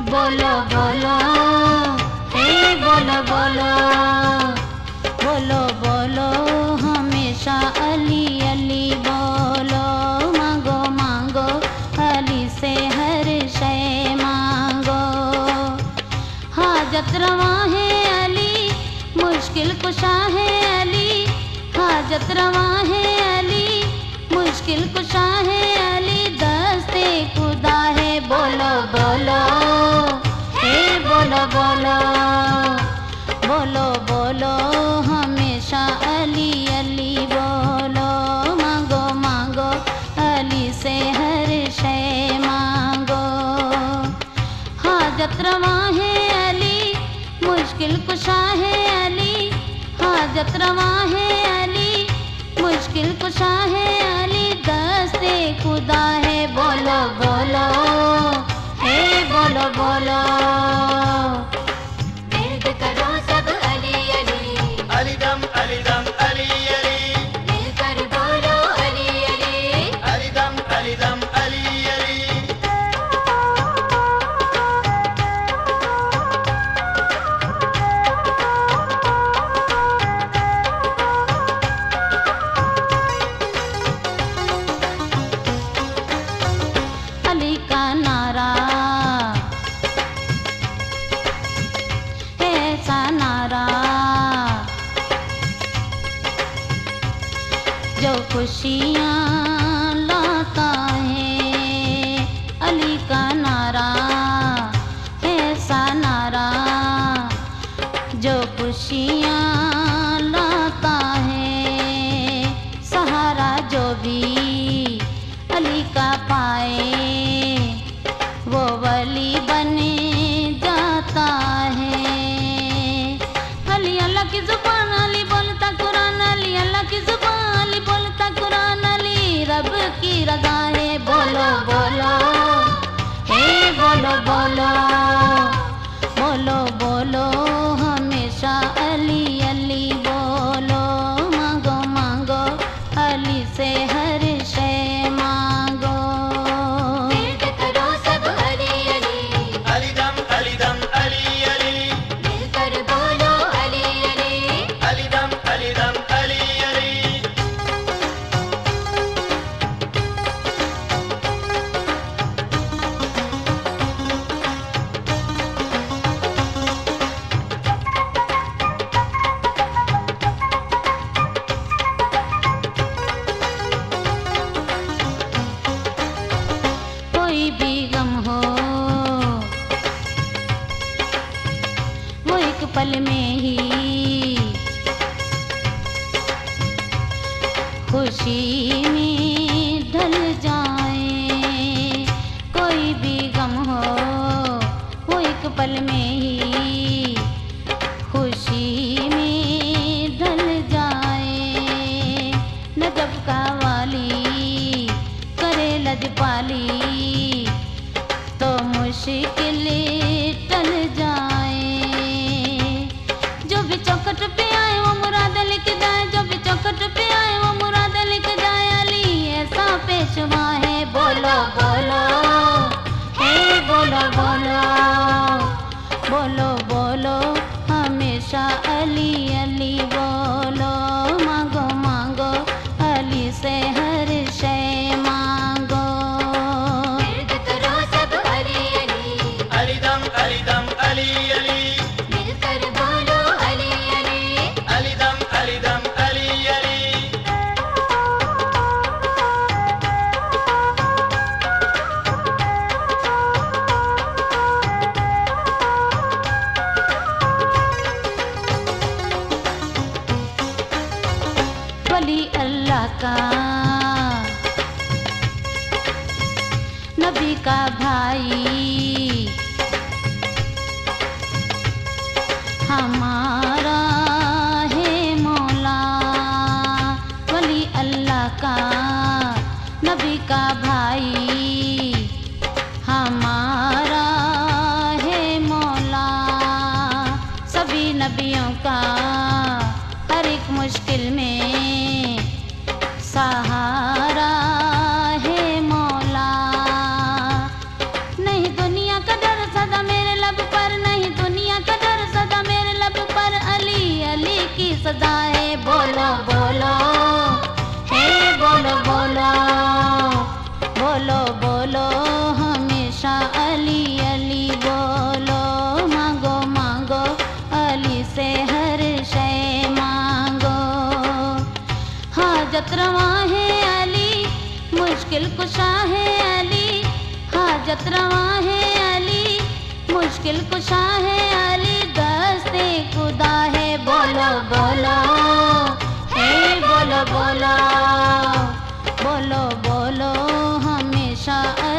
बोलो बोलो हे बोलो बोलो, बोलो बोलो हमेशा अली अली बोलो, मांगो मांगो अली से हर शय मांगो। हाजत रवा है अली, मुश्किल कुशा है अली, हाजत रवा है अली, मुश्किल कुशा है अली, दस्ते खुदा है। बोलो बोलो हे बोलो बोलो, बोलो बोलो हमेशा अली अली बोलो, मांगो मांगो अली से हर शय मांगो। हाजत रवा है अली, मुश्किल कुशा है अली, हाजत रवा है अली, मुश्किल कुशा है अली, दस्ते खुदा है। बोलो बोलो हे बोलो बोलो, दर्द करो सब अली अली, अली दम अली दम अली अली, मिलकर बोलो अली अली, अली दम अली दम अली अली। अली का नारा ऐसा नारा जो खुशियाँ लाता है, अली का नारा ऐसा नारा जो खुशियाँ लाता है, सहारा जो भी अली का पाए वो वली बने जाता है। अली अल्लाह की जुबान, अली बोलता कुरान, अली अल्लाह की जुबान, अली बोलता कुरान, अली रब की रज़ा है। बोलो बोलो हे बोलो बोलो, बोलो बोलो हमेशा अली अली बोलो, मांगो मांगो अली से हर शय मांगो। दर्द करो सब अली अली, अली दम अली दम अली अली, मिलकर बोलो अली अली, अली दम अली दम अली अली। कोई भी गम हो वो एक पल में ही खुशी में ढल जाए, कोई भी गम हो वो एक पल में ही खुशी में ढल जाए। नजब का वाली करे लजपाली तो मुश्किलें टल जाए, जो भी चौखट पे आए वो मुराद लिख जाए, जो भी चौखट पे आए वो मुराद लिख जाए, अली ऐसा पेशवा है। बोलो बोलो हे बोलो बोलो, बोलो बोलो हमेशा अली अली बोलो, मांगो मांगो अली से हर शय मांगो। दर्द करो सब अली अली, अली दम अली अली, मिलकर बोलो अली अली, अली दम अली अली। वली अल्लाह का नबी का भाई हमारा है मौला, वली अल्लाह का नबी का भाई हमारा है मौला, सभी नबियों का हर एक मुश्किल में सहारा है मौला। नहीं मुश्किल कुशा है अली, हाजत रवा है अली, मुश्किल कुशा है अली, दस्ते खुदा है। बोलो बोलो हे बोलो बोलो, बोलो बोलो हमेशा